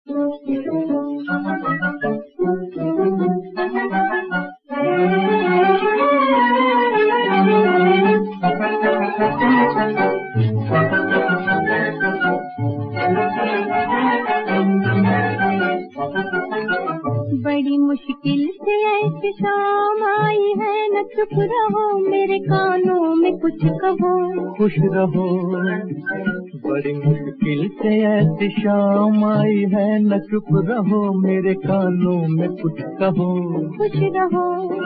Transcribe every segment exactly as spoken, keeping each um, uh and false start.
बड़ी मुश्किल से ऐसी शाम आई है, न चुप रहो मेरे कानों में कुछ कहो। खुश रहो, बड़ी मुश्किल से ऐसी शाम आई है, न चुप रहो मेरे कानों में कुछ कहो। खुश रहो,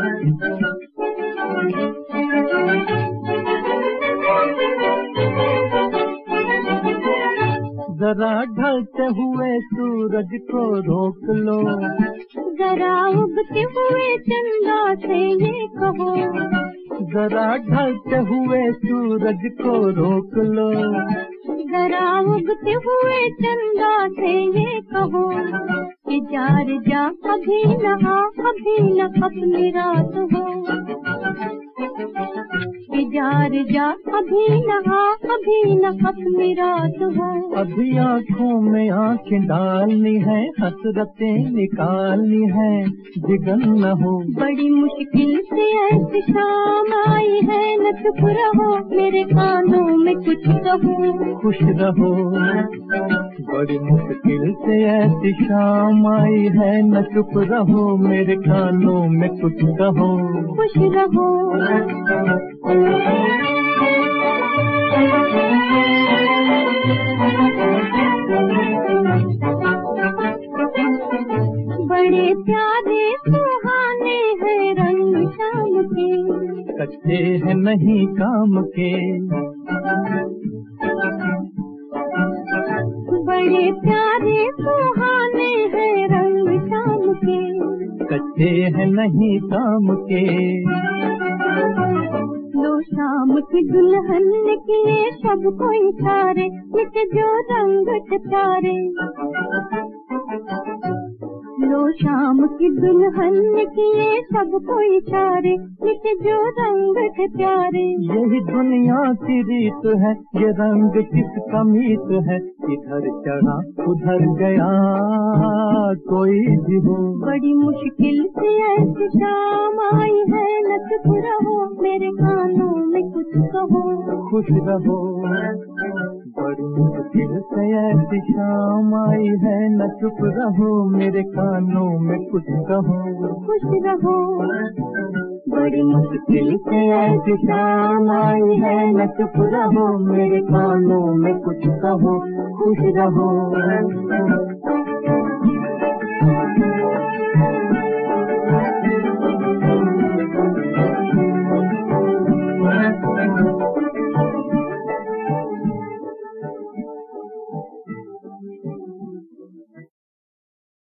जरा ढलते हुए सूरज को रोक लो, जरा उगते हुए चंदा से ये कहो। जरा ढलते हुए सूरज को रोक लो, जरा उगते हुए चंदा से ये कहो कि जार जा अभी नहा अभी न अपनी रात हो। कि जार जा अभी नहा अभी न अपनी रात हो। अभी आँखों में आँखें डालनी है, हसरतें निकालनी है, जिगन न हो। बड़ी मुश्किल से ऐसी शाम आई है, न चुप रहो मेरे कानों में कुछ कहो। खुश रहो, बड़ी मुश्किल से ऐसी शाम आई है, न चुप रहो मेरे कानों में कुछ कहो। खुश रहो, बड़े प्यारे सुहाने हैं रंग शाम के, कच्चे हैं नहीं काम के। बड़े प्यारे सुहाने हैं रंग शाम के, कच्चे हैं नहीं काम के। लो शाम की दुल्हन ने किए सबको इशारे, मिट जो रंग सितारे। लो शाम की दुल्हन ने किए सबको इशारे, मिट जो रंग सितारे। यही दुनिया की रीत है, ये रंग किसका मीत है, इधर चढ़ा उधर गया कोई भी हो। बड़ी मुश्किल से ऐसी शाम आई है, न चुप रहो मेरे कानों में कुछ कहो। खुश रहो, बड़ी मुश्किल से ऐसी शाम आई है, न चुप रहो मेरे कानों में कुछ कहो। खुश रहो, बड़ी मुश्किल से ऐसी शाम आई है, न चुप रहो मेरे कानों में कुछ कहो। खुश रहो। Thank you.